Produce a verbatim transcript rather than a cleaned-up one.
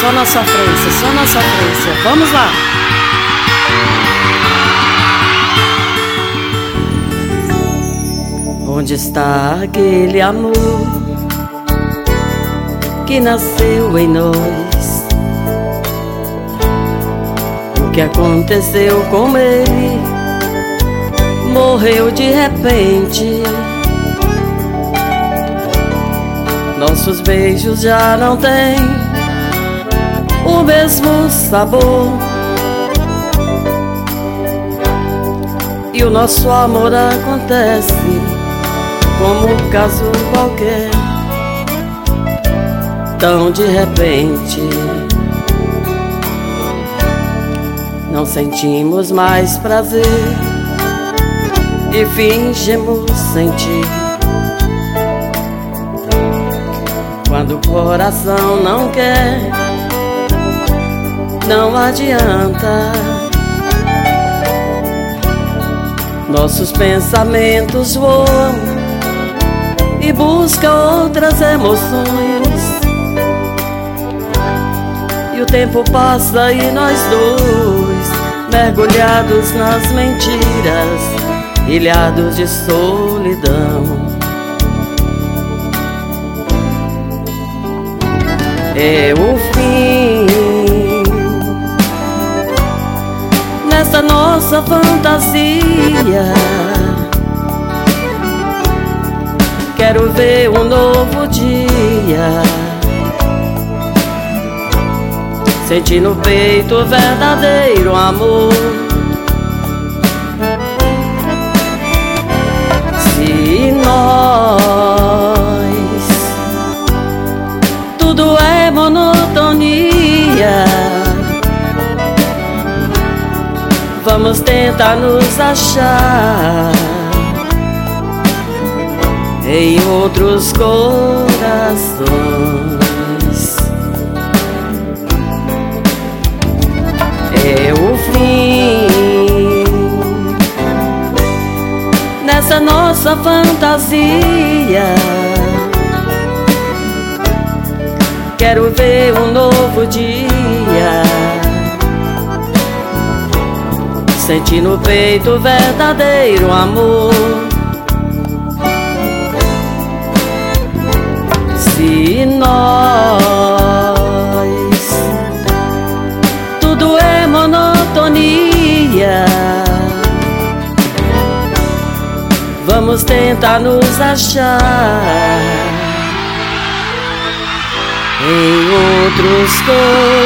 só na sofrência, só na sofrência. Vamos lá! Onde está aquele amor que nasceu em nós? O que aconteceu com ele? Morreu de repente. Nossos beijos já não têm o mesmo sabor, e o nosso amor acontece como um caso qualquer, tão de repente. Não sentimos mais prazer e fingimos sentir. Quando o coração não quer, não adianta. Nossos pensamentos voam e buscam outras emoções, e o tempo passa e nós dois, mergulhados nas mentiras, ilhados de solidão. É o fim nessa nossa fantasia. Quero ver um novo dia, sentir no peito o verdadeiro amor. Se nós tudo é monotonia, vamos tentar nos achar em outros corações. É o fim nessa nossa fantasia. Quero ver um novo dia, sentir no peito o verdadeiro amor. Se nós tudo é monotonia, vamos tentar nos achar em outros corações.